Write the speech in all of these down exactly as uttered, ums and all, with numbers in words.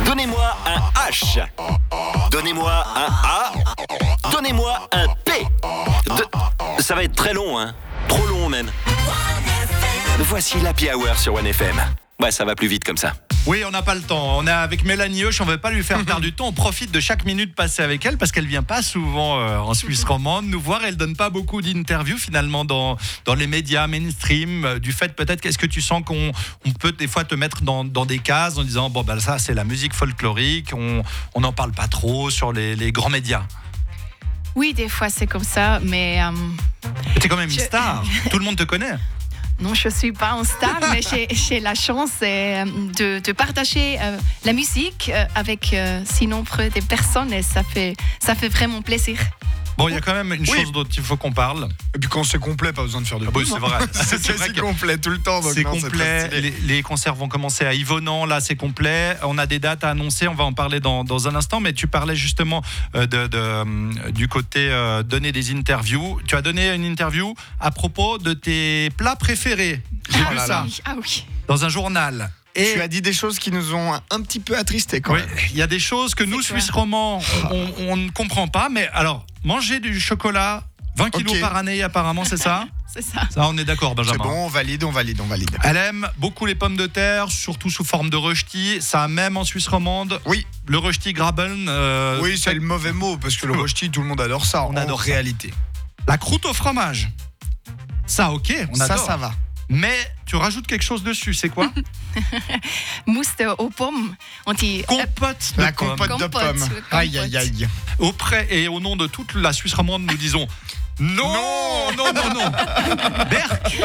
Donnez-moi un H. Donnez-moi un A. Donnez-moi un P. De... Ça va être très long, hein. Trop long même. Voici l'Happy Hour sur One F M. Ouais, ça va plus vite comme ça. Oui, on n'a pas le temps. On est avec Mélanie Hoche, on ne veut pas lui faire perdre du temps. On profite de chaque minute passée avec elle parce qu'elle ne vient pas souvent euh, en Suisse romande nous voir. Elle ne donne pas beaucoup d'interviews finalement dans, dans les médias mainstream. Euh, du fait peut-être, qu'est-ce que tu sens qu'on on peut des fois te mettre dans, dans des cases en disant bon, ben, ça c'est la musique folklorique, on n'en parle pas trop sur les, les grands médias. Oui, des fois c'est comme ça, mais... Euh, tu es quand même une je... star, tout le monde te connaît. Non, je ne suis pas en star, mais j'ai, j'ai la chance euh, de, de partager euh, la musique euh, avec euh, si nombreux de personnes et ça fait, ça fait vraiment plaisir. Bon, il y a quand même une oui. chose dont il faut qu'on parle. Et puis quand c'est complet, pas besoin de faire de ah pub. Oui, c'est vrai. c'est c'est vrai complet tout le temps. Donc c'est non, complet. C'est les, les concerts vont commencer à Yvonand. Là, c'est complet. On a des dates à annoncer. On va en parler dans, dans un instant. Mais tu parlais justement euh, de, de, euh, du côté euh, donner des interviews. Tu as donné une interview à propos de tes plats préférés. J'ai ah, vu oui, ça ah oui. dans un journal. Et tu as dit des choses qui nous ont un petit peu attristés quand oui, même. Il y a des choses que nous, Suisses romands, on, on ne comprend pas. Mais alors, manger du chocolat, vingt kilos okay. par année apparemment, c'est ça ? C'est ça. Ça, on est d'accord, Benjamin. C'est bon, on valide, on valide, on valide. Elle aime beaucoup les pommes de terre, surtout sous forme de rösti. Ça, même en Suisse romande. Oui. Le rösti graben. Euh, oui, c'est le mauvais mot, parce que le rösti, tout le monde adore ça. On en adore réalité. Ça. La croûte au fromage. Ça, ok, on adore. Ça, ça va. Mais tu rajoutes quelque chose dessus, c'est quoi ? Mousse aux pommes. On dit compote de La pommes. compote de compote, pommes. compote. Aïe, aïe, aïe. Auprès et au nom de toute la Suisse romande, nous disons non, non, non, non. Berck.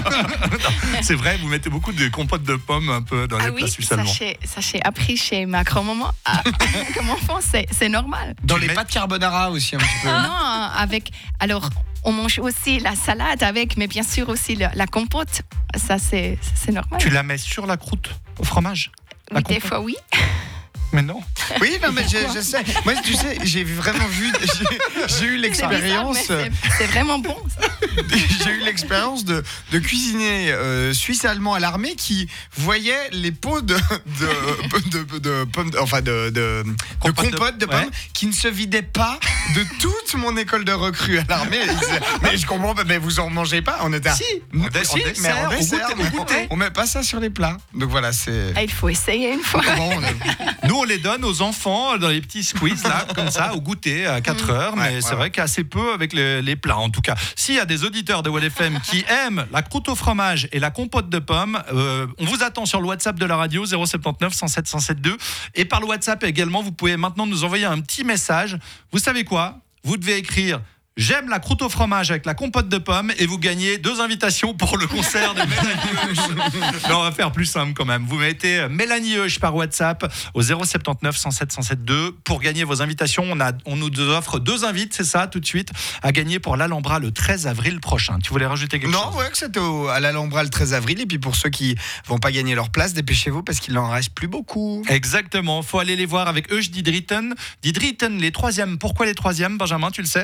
Non, c'est vrai, vous mettez beaucoup de compotes de pommes un peu dans les ah plats oui, suisses allemands. Ça, j'ai appris chez ma grand-maman. Ah, comme enfant, c'est, c'est normal. Dans tu les mets... pâtes carbonara aussi un petit peu. Non, avec... Alors, on mange aussi la salade avec, mais bien sûr aussi la, la compote. Ça, c'est, c'est normal. Tu la mets sur la croûte au fromage ? Oui, des fois, oui. Mais non. Oui, non, mais je, je sais. Moi, tu sais, j'ai vraiment vu, j'ai, j'ai eu l'expérience. C'est, bizarre, mais c'est, c'est vraiment bon. Ça. J'ai eu l'expérience de, de cuisiniers euh, suisse-allemands à l'armée qui voyaient les pots de, de, de, de, de pommes, enfin de, de, de compote de, de pommes ouais. qui ne se vidaient pas de toute mon école de recrues à l'armée. Disaient, mais je comprends pas, mais vous en mangez pas. On était à, si, on, on, si, dessert, mais on dessert, au goûter, mais au goûter. On met pas ça sur les plats. Donc voilà, c'est. Ah, il faut essayer une fois. Bon, on a... Nous, on les donne aux enfants dans les petits squeezes là, comme ça, au goûter à quatre heures. Mais ouais, c'est ouais, vrai ouais. qu'assez peu avec les, les plats, en tout cas. S'il y a des auditeurs de One F M qui aiment la croûte au fromage et la compote de pommes, euh, on vous attend sur le WhatsApp de la radio zéro sept neuf cent sept cent sept deux. Et par le WhatsApp également, vous pouvez maintenant nous envoyer un petit message. Vous savez quoi ? Vous devez écrire « J'aime la croûte au fromage avec la compote de pommes » et vous gagnez deux invitations pour le concert de Mélanie Hoche. Non, on va faire plus simple quand même. Vous mettez Mélanie Hoche par WhatsApp au zéro sept neuf cent sept cent sept deux pour gagner vos invitations. On, a, on nous offre deux invites, c'est ça, tout de suite, à gagner pour l'Alhambra le treize avril prochain. Tu voulais rajouter quelque non, chose ? Non, ouais, que c'était au, à l'Alhambra le treize avril. Et puis pour ceux qui vont pas gagner leur place, dépêchez-vous parce qu'il n'en reste plus beaucoup. Exactement. Faut aller les voir avec Euch Didritten. Didritten, les troisièmes. Pourquoi les troisièmes, Benjamin, tu le sais ?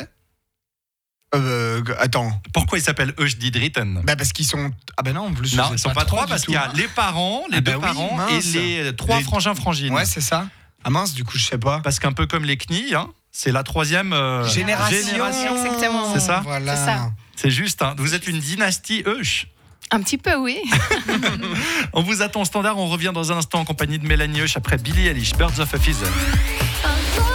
Euh, attends. Pourquoi ils s'appellent Euch Didritten ? Bah parce qu'ils sont. Ah ben non, en plus. Non, ils sont pas, pas trois parce qu'il y a les parents, les ah deux bah parents oui, et les trois les... frangins frangines. Ouais, c'est ça. Ah mince, du coup, je sais pas. Parce qu'un peu comme les C N I, hein, c'est la troisième euh, génération. génération. Exactement. C'est ça. Voilà. C'est ça. C'est juste. Hein. Vous êtes une dynastie Euch. Un petit peu, oui. On vous attend au standard. On revient dans un instant en compagnie de Mélanie Hoche après Billie Eilish, Birds of a Feather.